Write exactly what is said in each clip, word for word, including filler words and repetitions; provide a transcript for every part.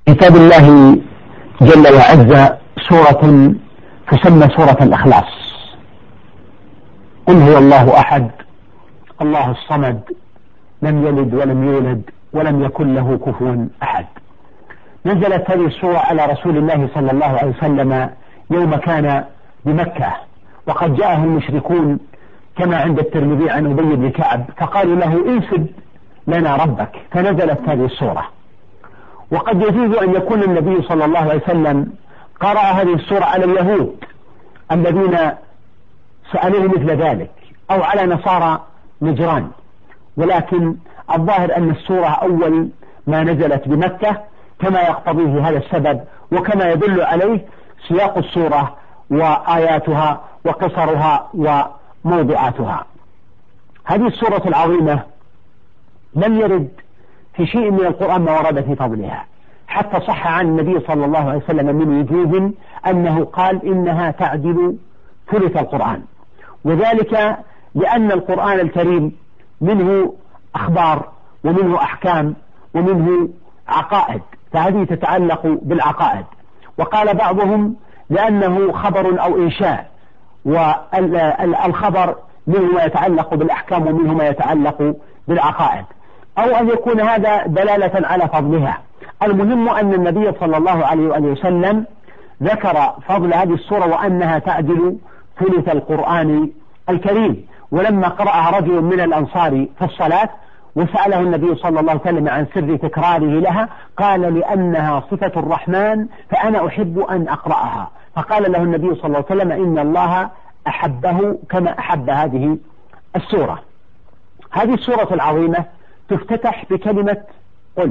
كتاب الله جل وعز سورة تسمى سورة الإخلاص. قل هو الله أحد الله الصمد لم يلد ولم يولد ولم يكن له كفوا أحد. نزلت هذه السورة على رسول الله صلى الله عليه وسلم يوم كان بمكة، وقد جاءه المشركون كما عند الترمذي عن أبي بن كعب فقالوا له انسب لنا ربك، فنزلت هذه السورة. وقد يجوز أن يكون النبي صلى الله عليه وسلم قرأ هذه السورة على اليهود الذين سألوه مثل ذلك أو على نصارى نجران، ولكن الظاهر أن السورة أول ما نزلت بمكة كما يقتضيه هذا السبب، وكما يدل عليه سياق السورة وآياتها وقصرها وموضوعاتها. هذه السورة العظيمة لم يرد في شيء من القرآن ما ورد في فضلها، حتى صح عن النبي صلى الله عليه وسلم من وجوه أنه قال إنها تعدل ثلث القرآن، وذلك لأن القرآن الكريم منه أخبار ومنه أحكام ومنه عقائد، فهذه تتعلق بالعقائد. وقال بعضهم لأنه خبر أو إنشاء، والخبر منه ما يتعلق بالأحكام ومنه ما يتعلق بالعقائد، أو أن يكون هذا دلالة على فضلها. المهم أن النبي صلى الله عليه وآله وسلم ذكر فضل هذه السورة وأنها تعدل ثلث القرآن الكريم. ولما قرأها رجل من الأنصار في الصلاة وسأله النبي صلى الله عليه وسلم عن سر تكراره لها قال لأنها صفة الرحمن فأنا أحب أن أقرأها، فقال له النبي صلى الله عليه وسلم إن الله أحبه كما أحب هذه السورة. هذه السورة العظيمة تفتتح بكلمة قل.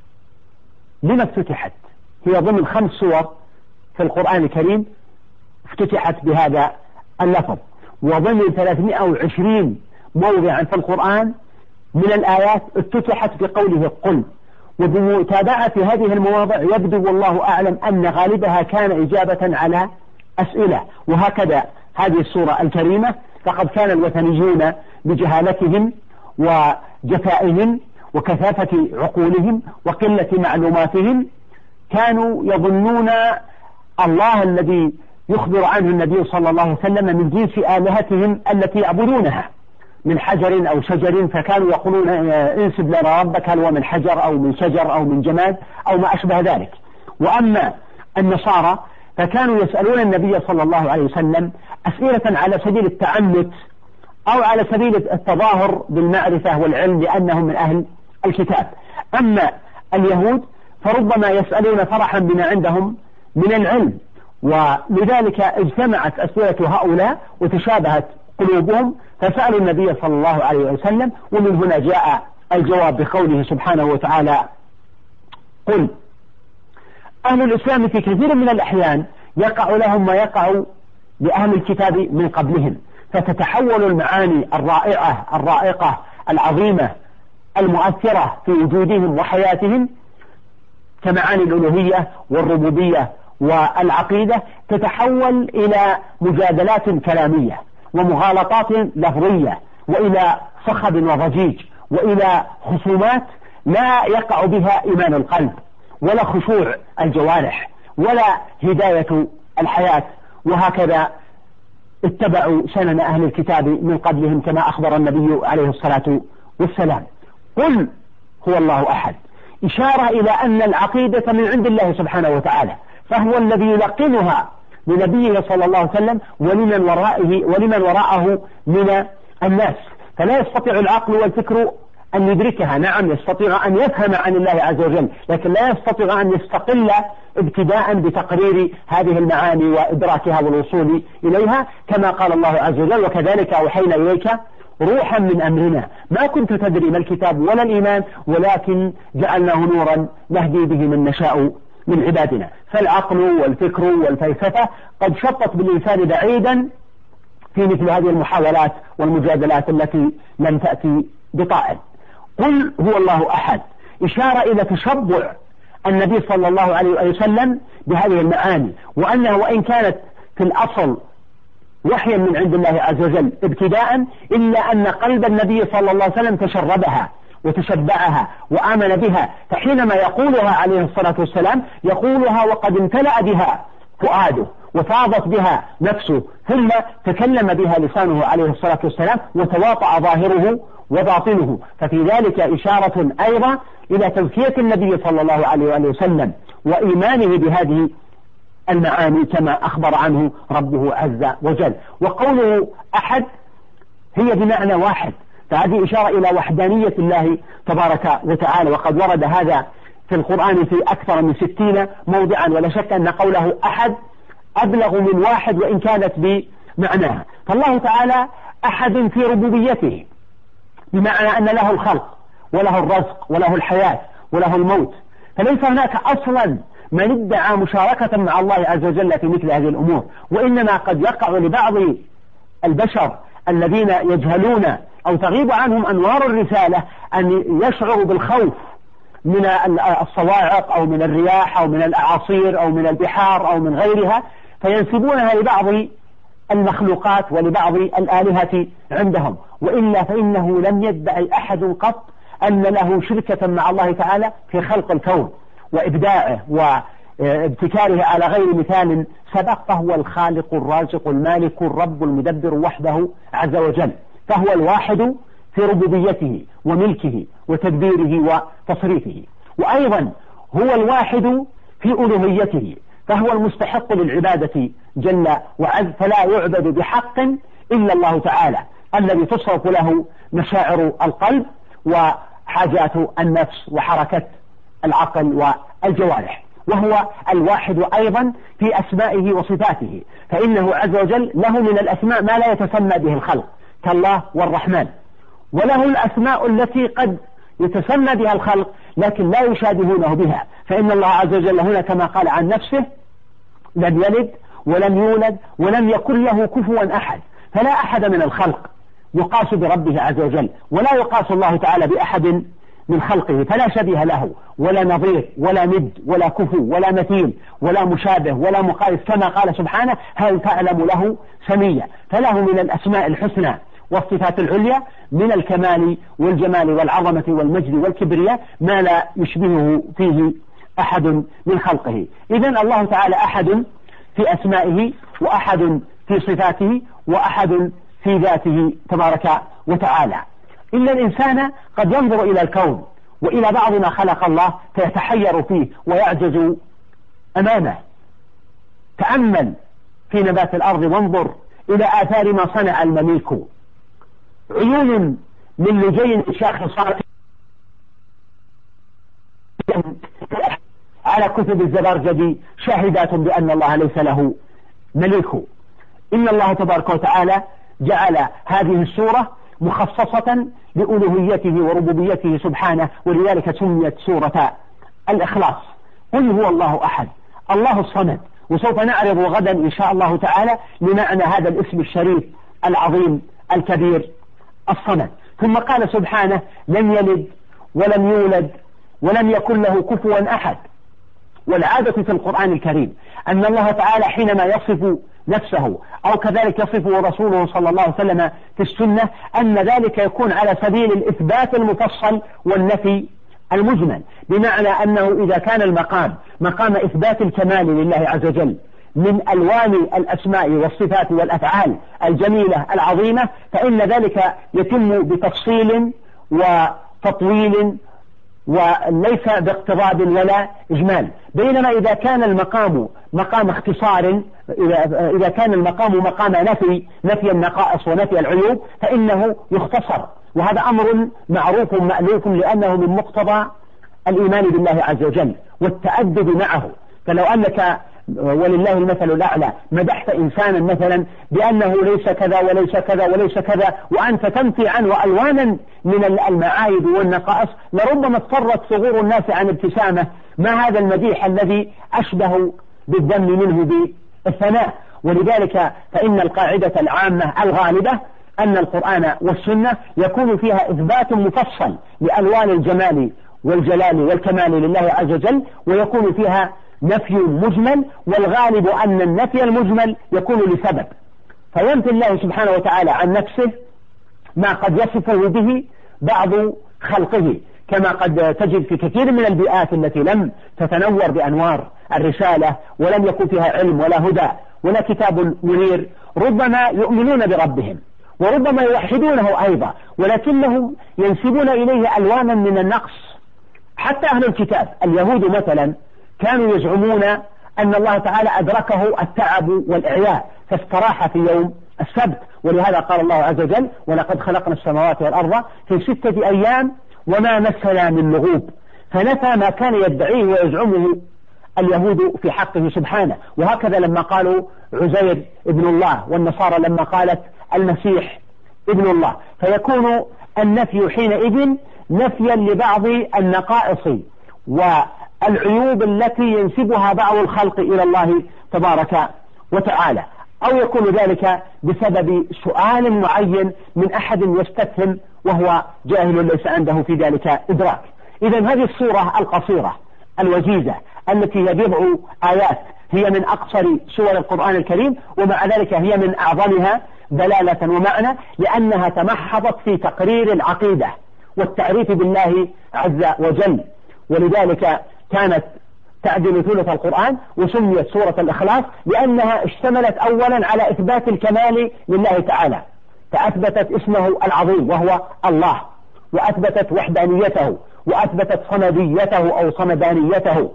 لما افتتحت؟ هي ضمن خمس سور في القرآن الكريم افتتحت بهذا اللفظ، وضمن ثلاثمائة وعشرين موضعا في القرآن من الآيات افتتحت بقوله قل. وبمتابعة هذه المواضع يبدو والله أعلم أن غالبها كان إجابة على أسئلة، وهكذا هذه السورة الكريمة فقد كان الوثنيون بجهالتهم وجفائهم وكثافة عقولهم وقلة معلوماتهم كانوا يظنون الله الذي يخبر عنه النبي صلى الله عليه وسلم من جنس آلهتهم التي يعبدونها من حجر أو شجر، فكانوا يقولون انسب لنا ربك هل هو من حجر أو من شجر أو من جماد أو ما أشبه ذلك. وأما النصارى فكانوا يسألون النبي صلى الله عليه وسلم أسئلة على سبيل التعنت أو على سبيل التظاهر بالمعرفة والعلم لأنهم من أهل الكتاب. أما اليهود فربما يسألون فرحا بما عندهم من العلم، ولذلك اجتمعت أسئلة هؤلاء وتشابهت قلوبهم فسألوا النبي صلى الله عليه وسلم، ومن هنا جاء الجواب بقوله سبحانه وتعالى قل. أهل الإسلام في كثير من الأحيان يقع لهم ما يقع لأهل الكتاب من قبلهم، فتتحول المعاني الرائعة الرائقة العظيمة المؤثرة في وجودهم وحياتهم كمعاني الألوهية والربوبية والعقيدة تتحول إلى مجادلات كلامية ومغالطات لفظية وإلى صخب وضجيج وإلى خصومات لا يقع بها إيمان القلب ولا خشوع الجوارح ولا هداية الحياة. وهكذا اتبعوا سنن أهل الكتاب من قبلهم كما أخبر النبي عليه الصلاة والسلام. قل هو الله أحد، إشارة إلى أن العقيدة من عند الله سبحانه وتعالى، فهو الذي يلقنها لنبيه صلى الله عليه وسلم ولمن ورائه ولمن وراءه من الناس، فلا يستطيع العقل والفكر أن يدركها. نعم يستطيع أن يفهم عن الله عز وجل، لكن لا يستطيع أن يستقل ابتداء بتقرير هذه المعاني وإدراكها والوصول إليها، كما قال الله عز وجل وكذلك أوحينا إليك روحا من أمرنا ما كنت تدري ما الكتاب ولا الإيمان ولكن جعلناه نورا نهدي به من نشاء من عبادنا. فالعقل والفكر والفلسفة قد شطت بالإنسان بعيدا في مثل هذه المحاولات والمجادلات التي لم تأتي بطائل. قل هو الله أحد، إشارة إلى تشبع النبي صلى الله عليه وسلم بهذه المعاني، وأنها وإن كانت في الأصل وحيا من عند الله عز وجل ابتداء إلا أن قلب النبي صلى الله عليه وسلم تشربها وتشبعها وآمن بها، فحينما يقولها عليه الصلاة والسلام يقولها وقد امتلأ بها فؤاده وفاضت بها نفسه، ثم تكلم بها لسانه عليه الصلاة والسلام وتواطأ ظاهره وباطنه، ففي ذلك إشارة أيضا إلى تزكية النبي صلى الله عليه وآله وسلم وإيمانه بهذه المعاني كما أخبر عنه ربه عز وجل. وقوله أحد هي بمعنى واحد، فهذه إشارة إلى وحدانية الله تبارك وتعالى، وقد ورد هذا في القرآن في أكثر من ستين موضعا، ولا شك أن قوله أحد أبلغ من واحد وإن كانت بمعناها. فالله تعالى أحد في ربوبيته، بمعنى أن له الخلق وله الرزق وله الحياة وله الموت، فليس هناك أصلا من ادعى مشاركة مع الله عز وجل في مثل هذه الأمور، وإنما قد يقع لبعض البشر الذين يجهلون أو تغيب عنهم أنوار الرسالة أن يشعروا بالخوف من الصواعق أو من الرياح أو من الأعاصير أو من البحار أو من غيرها، فينسبونها لبعض المخلوقات ولبعض الآلهة عندهم، وإلا فإنه لم يدعي أحد قط أن له شركة مع الله تعالى في خلق الكون وإبداعه وابتكاره على غير مثال سبق، فهو الخالق الرازق المالك الرب المدبر وحده عز وجل، فهو الواحد في ربوبيته وملكه وتدبيره وتصريفه، وأيضا هو الواحد في ألوهيته، فهو المستحق للعبادة جل وعز، فلا يعبد بحق إلا الله تعالى الذي تصرف له مشاعر القلب وحاجات النفس وحركة العقل والجوارح، وهو الواحد أيضا في أسمائه وصفاته، فإنه عز وجل له من الأسماء ما لا يتسمى به الخلق كالله والرحمن، وله الأسماء التي قد يتسمى بها الخلق لكن لا يشابهونه بها، فإن الله عز وجل هنا كما قال عن نفسه لم يلد ولم يولد ولم يكن له كفوا أحد، فلا أحد من الخلق يقاس بربه عز وجل، ولا يقاس الله تعالى بأحد من خلقه، فلا شبيه له ولا نظير ولا ند ولا كفو ولا مثيل ولا مشابه ولا مقايس، كما قال سبحانه هل تعلم له سميا، فله من الأسماء الحسنى والصفات العليا من الكمال والجمال والعظمة والمجد والكبرياء ما لا يشبهه فيه أحد من خلقه. إذن الله تعالى أحد في أسمائه وأحد في صفاته وأحد في ذاته تبارك وتعالى. إلا الإنسان قد ينظر إلى الكون وإلى بعض ما خلق الله فيتحير فيه ويعجز أمامه. تأمل في نبات الأرض وانظر إلى آثار ما صنع المميك، عيون من لجين شاخصات على كتب الزبرجدي شاهدات بأن الله ليس له مليك. إن الله تبارك وتعالى جعل هذه السورة مخصصة لألوهيته وربوبيته سبحانه، ولذلك سميت سورة الإخلاص. قل هو الله أحد الله الصمد، وسوف نعرض غدا إن شاء الله تعالى لمعنى هذا الاسم الشريف العظيم الكبير الصمد. ثم قال سبحانه لم يلد ولم يولد ولم يكن له كفوا أحد. والعادة في القرآن الكريم أن الله تعالى حينما يصف نفسه أو كذلك يصفه رسوله صلى الله عليه وسلم في السنة أن ذلك يكون على سبيل الإثبات المفصل والنفي المجمل، بمعنى أنه إذا كان المقام مقام إثبات الكمال لله عز وجل من ألوان الأسماء والصفات والأفعال الجميلة العظيمة، فإن ذلك يتم بتفصيل وتطويل وليس باقتضاب ولا إجمال. بينما إذا كان المقام مقام اختصار، إذا كان المقام مقام نفي نفي النقائص ونفي العيوب فإنه يختصر، وهذا أمر معروف مألوف لأنه من مقتضى الإيمان بالله عز وجل والتأدب معه. فلو أنك ولله المثل الأعلى مدحت إنسانا مثلا بأنه ليس كذا وليس كذا وليس كذا وأنت تنفي عنه ألوانا من المعايب والنقائص لربما اضطرت صغور الناس عن ابتسامة، ما هذا المديح الذي أشبه بالذم منه بالثناء. ولذلك فإن القاعدة العامة الغالبة أن القرآن والسنة يكون فيها إثبات مفصل لألوان الجمال والجلال والكمال لله عز وجل، ويكون فيها نفي مجمل، والغالب أن النفي المجمل يكون لسبب، فينفي الله سبحانه وتعالى عن نفسه ما قد يصفه به بعض خلقه، كما قد تجد في كثير من البيئات التي لم تتنور بأنوار الرسالة ولم يكن فيها علم ولا هدى ولا كتاب منير، ربما يؤمنون بربهم وربما يوحدونه أيضا، ولكنهم ينسبون إليه ألوانا من النقص. حتى أهل الكتاب اليهود مثلا كانوا يزعمون أن الله تعالى أدركه التعب والإعياء فاستراح في يوم السبت، ولهذا قال الله عز وجل: ولقد خلقنا السماوات والأرض في ستة أيام وما مسنا من لغوب، فنفى ما كان يدعيه ويزعمه اليهود في حقه سبحانه. وهكذا لما قالوا عزير ابن الله، والنصارى لما قالت المسيح ابن الله، فيكون النفي حينئذ نفيا لبعض النقائص والعيوب التي ينسبها بعض الخلق إلى الله تبارك وتعالى، أو يكون ذلك بسبب سؤال معين من أحد يستفهم وهو جاهل ليس عنده في ذلك إدراك. إذن هذه السورة القصيرة الوجيزة التي هي بضع آيات هي من أقصر سور القرآن الكريم، ومع ذلك هي من أعظمها دلالة ومعنى، لأنها تمحضت في تقرير العقيدة والتعريف بالله عز وجل، ولذلك كانت تعدل ثلث القرآن، وسميت سورة الإخلاص لأنها اشتملت أولا على إثبات الكمال لله تعالى، فأثبتت اسمه العظيم وهو الله، وأثبتت وحدانيته، وأثبتت صمديته أو صمدانيته،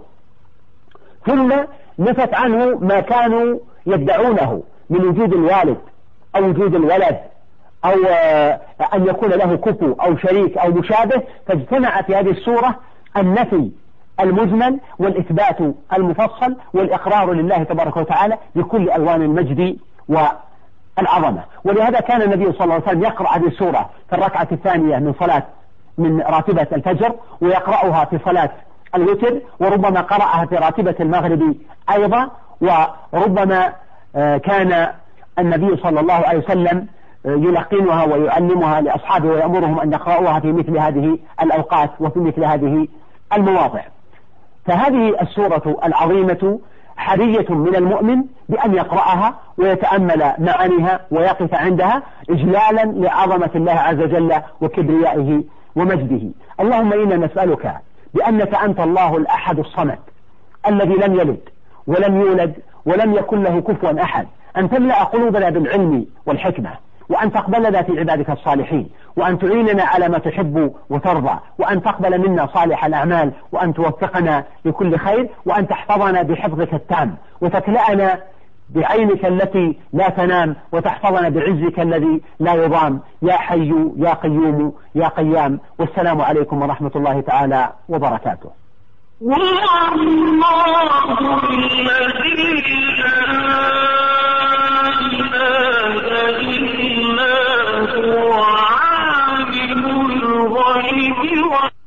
ثم نفت عنه ما كانوا يدعونه من وجود الوالد أو وجود الولد أو أن يكون له كفو أو شريك أو مشابه، فاجتمع في هذه السورة النفي المجمل والإثبات المفصل والإقرار لله تبارك وتعالى بكل ألوان المجد والعظمة. ولهذا كان النبي صلى الله عليه وسلم يقرأ هذه السورة في الركعة الثانية من صلاة من راتبة الفجر، ويقرأها في صلاة الوتر، وربما قرأها في راتبة المغرب أيضا، وربما كان النبي صلى الله عليه وسلم يلقنها ويعلمها لأصحابه ويأمرهم أن يقرأوها في مثل هذه الأوقات وفي مثل هذه المواضع. فهذه السورة العظيمة حرية من المؤمن بأن يقرأها ويتأمل معانيها ويقف عندها إجلالا لعظمة الله عز وجل وكبريائه ومجده. اللهم إنا نسألك بأنك أنت الله الأحد الصمد الذي لم يلد ولم يولد ولم يكن له كفوا أحد، أن تملأ قلوبنا بالعلم والحكمة، وأن تقبلنا في عبادك الصالحين، وأن تعيننا على ما تحب وترضى، وأن تقبل منا صالح الأعمال، وأن توفقنا لكل خير، وأن تحفظنا بحفظك التام، وتكلأنا بعينك التي لا تنام، وتحفظنا بعزك الذي لا يضام، يا حي يا قيوم يا قيام. والسلام عليكم ورحمة الله تعالى وبركاته. والله الذي لا إله إلا هو عالم الغيب